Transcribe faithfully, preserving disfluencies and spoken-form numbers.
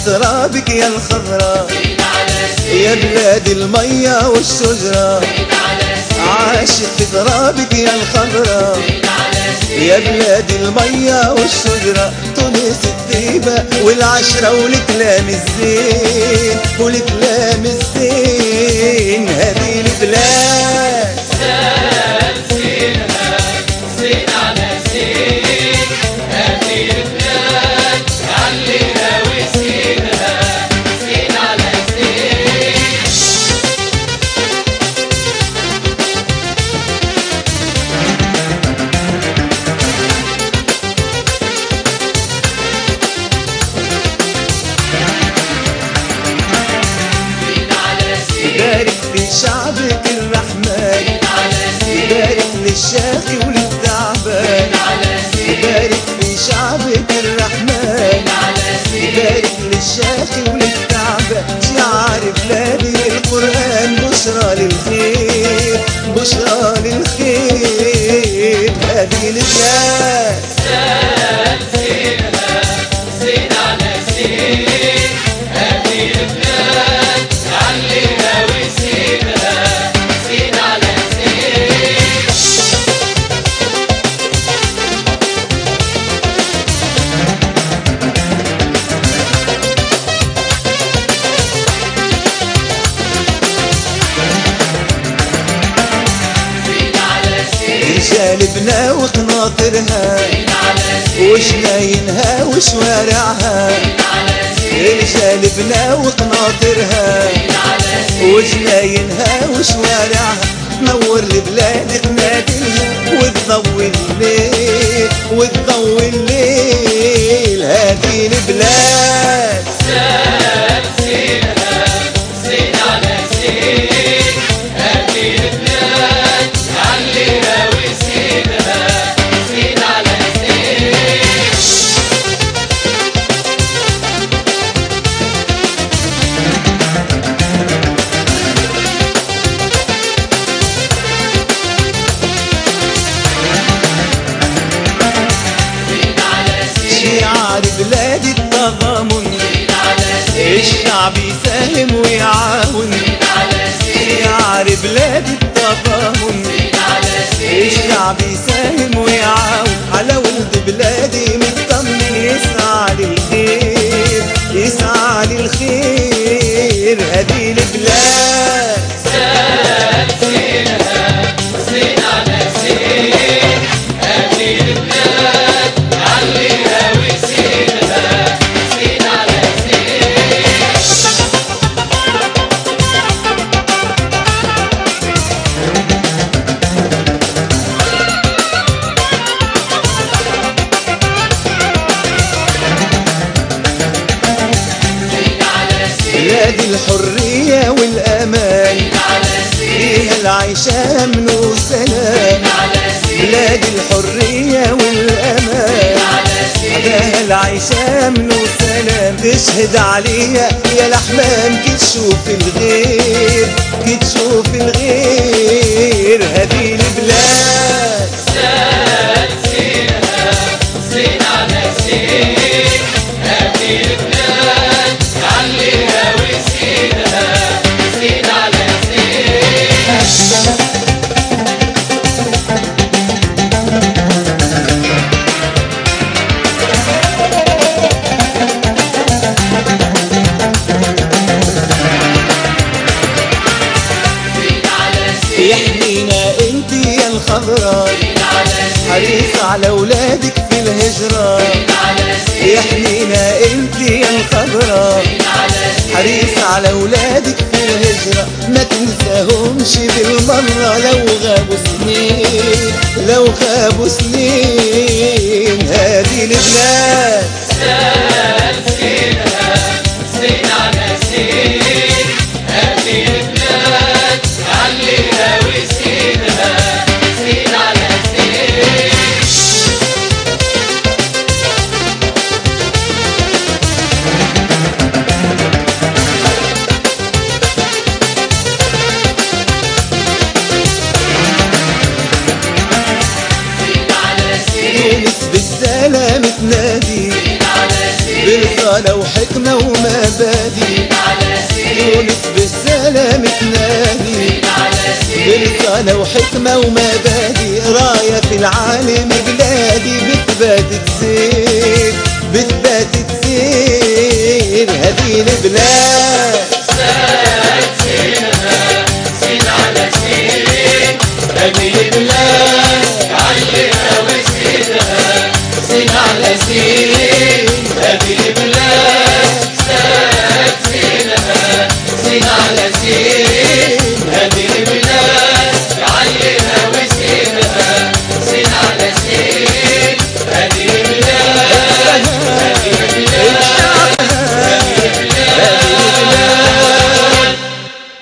ترابك يا الخضرا، يا بلاد المية والشجرة، عاشق في ترابك يا الخضرا، يا بلاد المية والشجرة، تونس الطيبة والعشرة والكلام الزين والكلام الزين، هذه البلاد زاد زينها زين على زين، هذه البلاد عليها وزينها زين على زين. بارك في شعبك الرحمن، بارك للشاقي وللتعبان، بارك في شعبك الرحمن، بارك للشاقي وللتعبان، شعار بلادي القرآن بشرى للخير بشرى للخير، هذه البلاد زاد زينها زين على زين، هذه البلاد عليها وزينها زين على زين. رجالبنا وقناطرها وشناينها وشوارعها، رجالبنا وقناطرها وجناينها وشوارعها، تنور البلاد قنادلها وتضوي الليل وتضوي الليل، هذه البلاد زاد زينها زين على زين، هذه البلاد عليها وزينها زين على زين. شعار بلاد التضامن، الشعب يساهم ويعاون، شعار بلاد التضامن، الشعب يساهم ويعاون، على ولد بلادي مطمن يسعى للخير يسعى للخير، هذه البلاد زاد زينها زين على زين، هذه البلاد عليها وزينها زين على زين. بلاد الحرية والأمان، فيها العيشة أمن وسلام، بلاد الحرية والأمان، فيها العيشة أمن وسلام، تشهد عليها يا الأحلام كي تشوف الغير كي تشوف الغير، هذه البلاد زاد زينها زين على زين، هذه البلاد عليها وزينها زين على زين. يحمينا انت يا الخضرا، حريص على اولادك في الهجرة، يحمينا انت يا الخضرا، حريص على اولادك في الهجرة، ما تنساهمش بالمرة لو غابوا سنين لو غابوا سنين، هذه البلاد زاد زينها زين على زين، هذه البلاد عليها وزينها زين على زين. تونس بالسلام تنادي، السلام تنادي برسالة وحكمة ومبادئ راية في العالم بلادي بتبات تسير بتبات تسير هذه البلاد